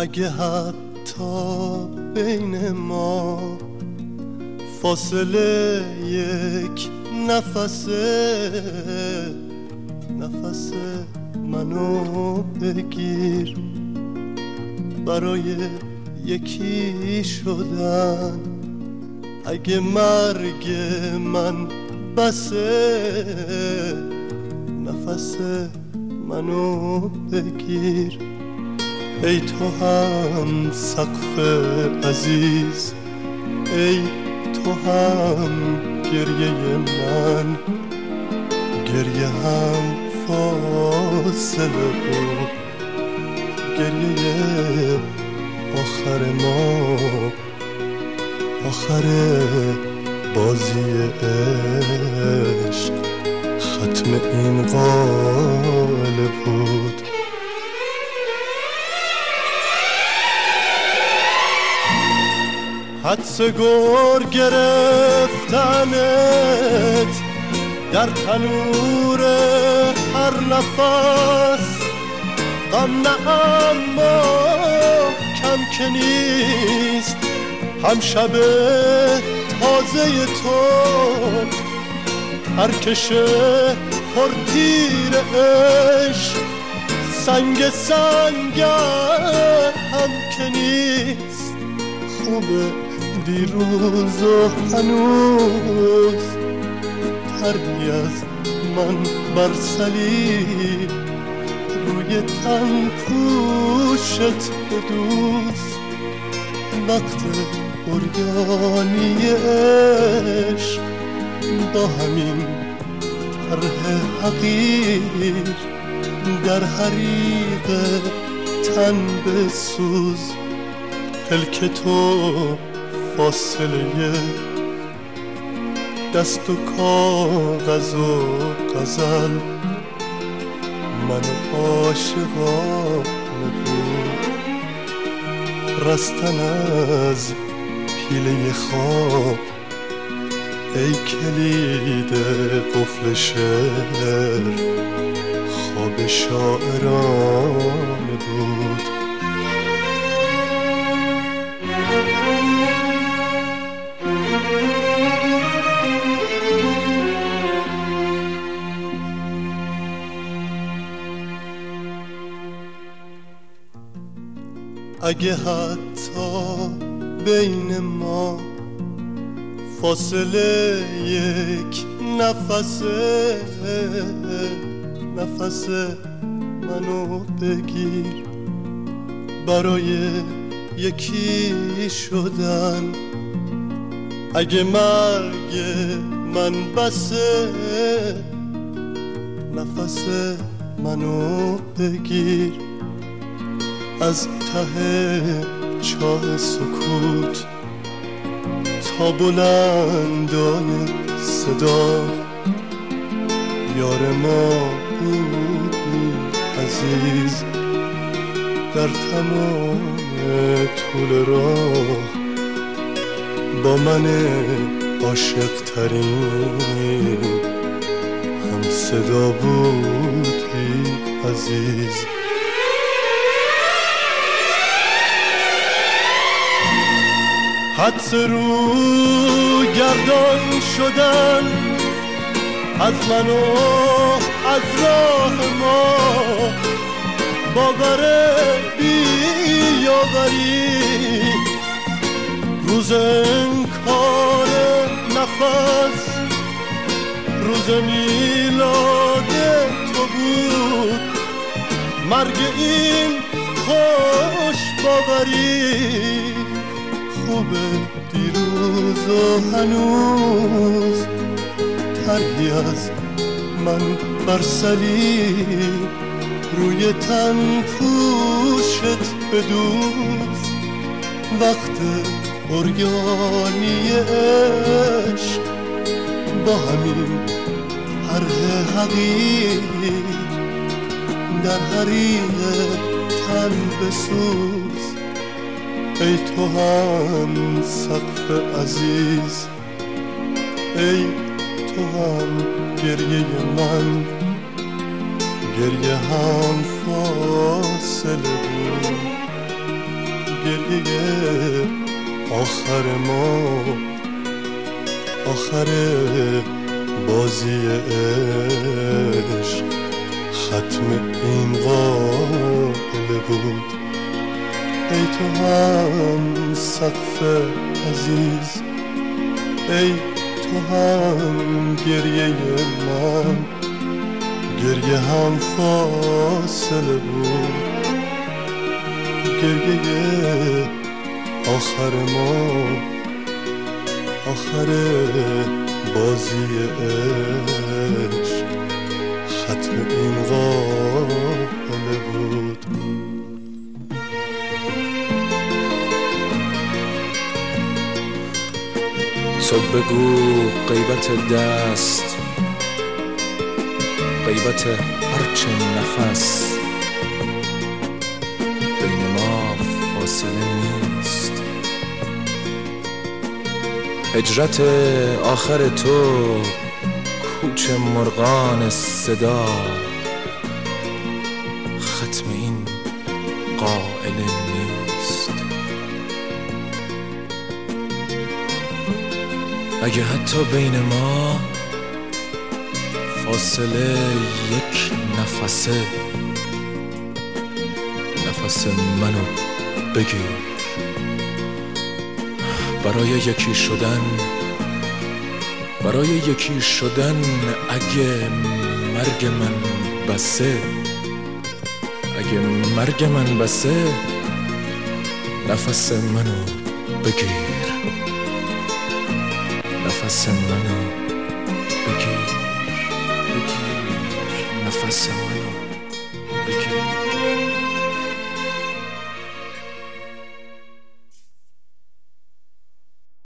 اگه حتی بین ما فاصله یک نفس منو بگیر، برای یکی شدن اگه مرگ من بسه، نفس منو بگیر. ای تو هم سقف عزیز، ای تو هم گریه من، گریه هم فاصله بود، گریه آخر ما، آخر بازی عشق، ختم این قاله بود. حدس گور گرفتنت در تنور هر نفس، غم نه اما کم که نیست، هم شب تازه تو هرکشه پر تیر عشق، سنگ سنگر هم که نیست. خوبه دیروز و هنوز تری از من بر صلیب، روی تن پوشت بدوز. وقت عریانی عشق با همین طرح حقیر، در حریق تن بسوز. پلک تو فاصله دست و کاغذ و غزل، من عاشقانه بود. رستن از پیله خواب، ای کلید قفل شعر، خواب شاعرانه بود. اگه حتی بین ما فاصله یک نفس منو بگیر، برای یکی شدن اگه مرگ من بسه، نفس منو بگیر. از ته چاه سکوت تا بلندان صدا، یار ما بودی عزیز در تمام طول راه. با من عاشق ترین هم صدا بودی عزیز. حدس رو گردان شدن از من و از راه ما، باور بیاوری روز انکار نفس، روز میلاد تو بود. مرگ این خوش باوری، خوبه دیروز و هنوز تری از من بر صلیب، روی تن پوشت بدوز. وقت عریانی عشق با همین طرح حقیر، در حریق تن بسوز. ای تو هم سقف عزیز، ای تو هم گریه من، گریه هم فاصله بود، گریه آخر ما، آخر بازی عشق ختم این قائله بود. ای تو هم سقف عزیز، ای تو هم گریه من، گریه هم فاصله بود. گریه آخر ما، آخر بازی عشق ختم این قائله بود. تو بگو غیبت دست، غیبت هرچه نفس، بین ما فاصله نیست. هجرت آخر تو کوچ مرغان صدا، ختم این قائله نیست. اگه حتی بین ما فاصله یک نفسه، نفس منو بگیر. برای یکی شدن، برای یکی شدن اگه مرگ من بسه، اگه مرگ من بسه، نفس منو بگیر، نفس منو بگیر، بگیر نفس منو بگیر.